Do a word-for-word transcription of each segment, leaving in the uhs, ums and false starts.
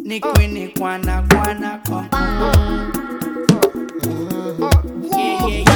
Ni queen kwana kwana kon. Yeah yeah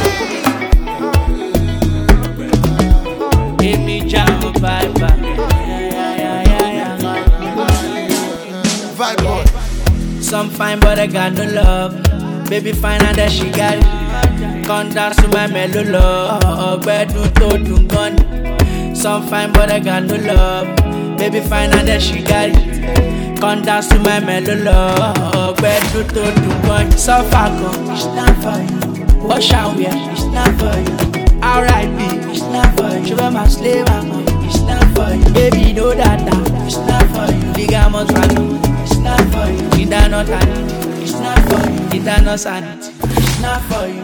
yeah. Give me jam vibe. Yeah yeah yeah yeah. Vibe boy. Some fine but I got no love. Baby fine and that she got it. Come dance to my mellow love. Bedu to do gun. Some fine but I got no love. Baby fine and that she got it. Come dance to my mellow love. Bedu to do gun. So far gone, it's not for you. Wash out here, it's not for you. R I P, it's not for you. Sugar my slave, mama, it's not for you. Baby know that that, it's not for you. Ligamos value, it's not for you. It not sanity, it's not for you. It not sanity, it's not for you.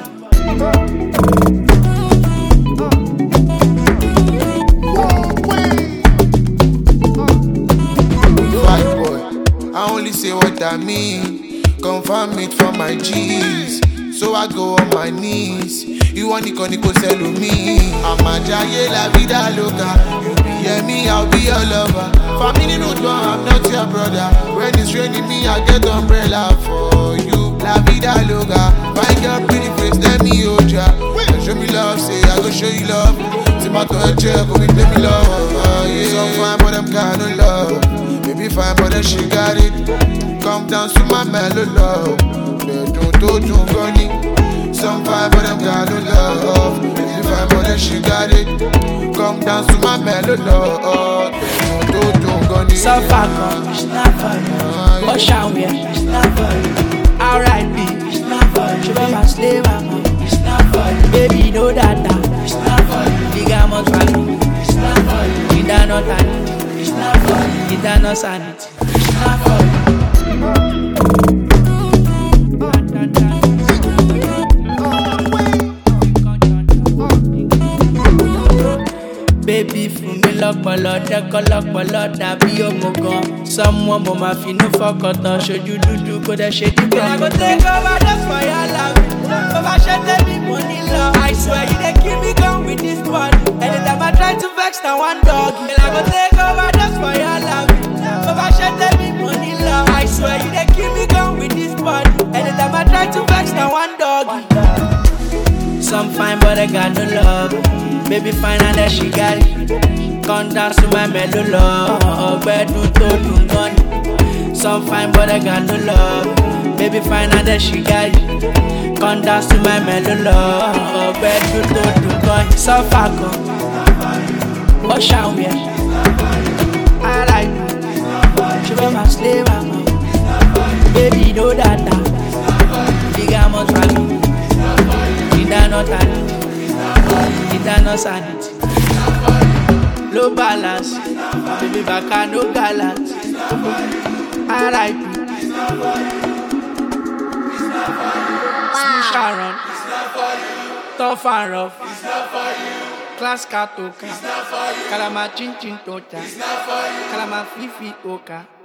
Vibe boy. I only say what I mean. Confirm it for my G's. So I go on my knees. You want Nico Nico sell me. I'm a jaye la vida loca. You be hear me, I'll be your lover. Family no do, I'm not your brother. When it's raining me, I get umbrella for you. La vida loca. Find your pretty face, let me hold ya. Show me love, say I go show you love. Tomato and check, go me play me love. Uh, yeah. Some fine, but I'm kinda love. Baby fine, but then she got it. Come down to my mellow love. Don't do do gunny. Some fine, but I'm got no love. Baby fine, but then she got it. Come down to my mellow love. Don't do do gunny. So far gone, it's not for you. Wash out here, it's not for you. R I P, it's not for you. Sugar my slave, mama, it's not for you. Baby know that that, it's not for you. Ligamos value, it's not for you. It not sanity, it's not for you. It not sanity, it's not for you. Baby fún mi lọ́pọlọ dẹ́kọ́ lọ́pọlọ dàbí òmùgọ̀. Someone mo ma fi inú fọkàntán ṣojú dúdú kó dẹ́ ṣe dígbà. I go take over just for your love. Tó bá ṣe tẹ́lẹ̀ mo ní lọ. I swear you dey keep me going with this body. Anytime I try to vex na one dog. I go take over just for your love. Tó bá ṣe tẹ́lẹ̀ mo ní lọ. I swear you dey keep me going with this body. Anytime I try to vex na one dog. Some fine but I got no love. Baby fine and that she got it. Come dance to my mellow love. Bedu to do gun. Some fine but I got no love. Baby fine and that she got it. Come dance to my mellow love. Bedu to do gun. So far gone. Wash out here. I like it. Sugar my slave, mama. Baby know that that. Ligamos value. It not sanity. It not sanity. Low balance. Baby baka no gallant. I like it. Smooth Sharon. Tough and rough. Class katoka. Kalama chin chin tota. Kalama fifi oka.